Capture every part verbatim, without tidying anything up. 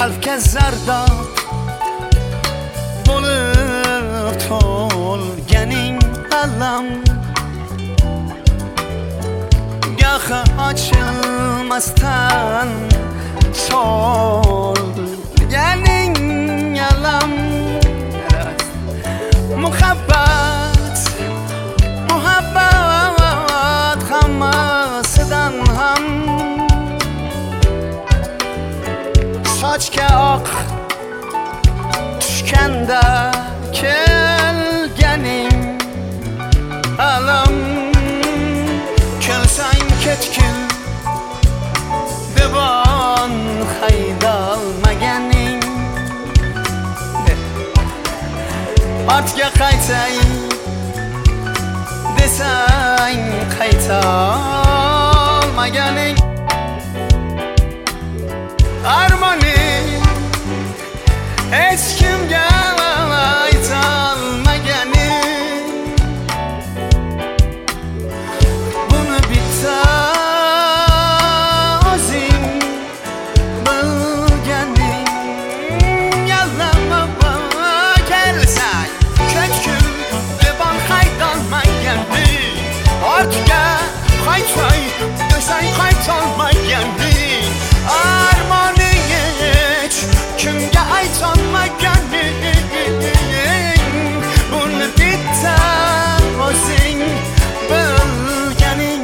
Qalbga zardab bo'lib to'lganing alam, gohi ochilmasdan so'lganing alam. Muhabbat, muhabbat hammasidan ham sochga oq tushganda kelganing alam. Kelsang ketgil devon haydalmaganing, ortga qaytay desang qaytolmaganing. Armoning hech kimga aytolmaganing, buni bitta o'zing bilganing. Yallama kelsang ketgil devon haydalmaganing, ortga qaytay desang qaytolmaganing. Armoning hech kimga aytolmaganing, buni bitta o'zing bilganing.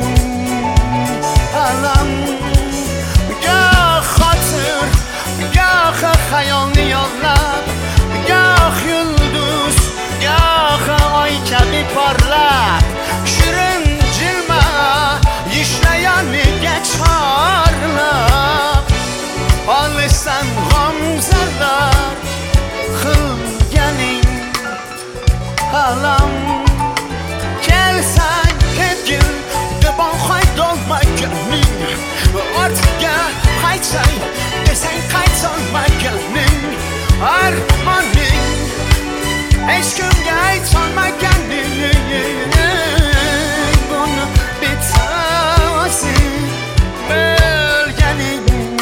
Alam goh xotir, goh xayolni yo'llab, goh yulduz, goh oy kabi porlab, shirin jilma ishlayaniga chorlab, olsan g'amzalar qilganing alam. Kelsang ketgil devon haydalmaganing, ortga qaytay desang qaytolmaganing. Armoning hech kimga aytolmaganing, buni bitta o'zing bilganing.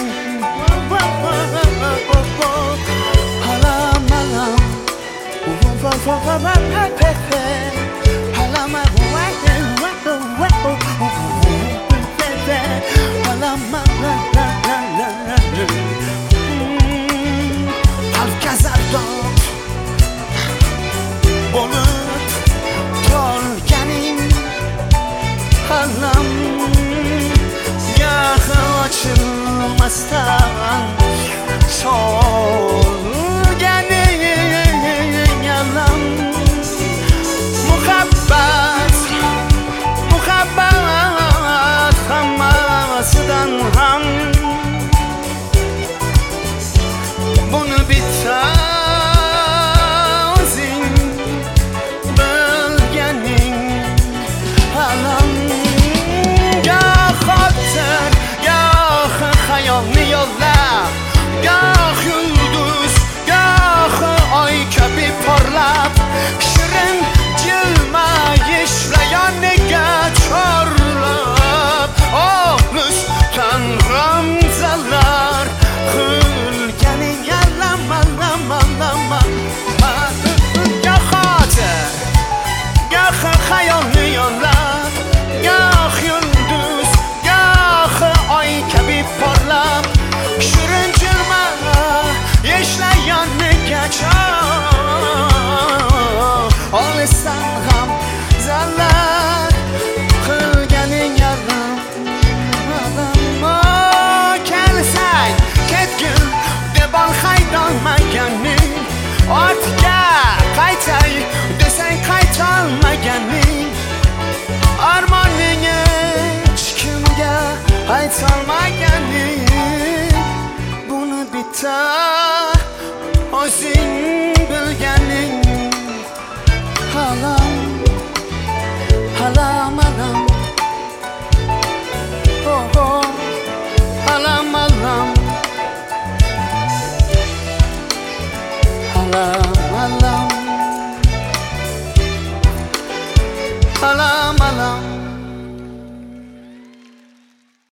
Alam alam qalbga zardab bo'lib to'lganing alam, gohi ochilmasdan so'lganing alam. Muhabbat, muhabbat hammasidan ham buni bitta o'zing bilganing alam. Goh xotir, goh xayolni yo'llab, goh yulduz, goh oy kabi porlab, shirin jilmayishlayoniga chorlab, olisdan g'amzalar qilganing alam alam alam. Goh xotir, goh xayolni yo'llab, goh yulduz, goh oy kabi porlab, shirin jilma ishlayoniga chor, olisdan g'amzalar qilganing alam alam. Kelsang ketgil devon haydalmaganing, ortga qaytay desang qaytolmaganing. Armoning hech kimga aytolmaganing, buni bitta o'zing bilganing. Alam alam alam, oh oh alam alam, alam alam, alam alam.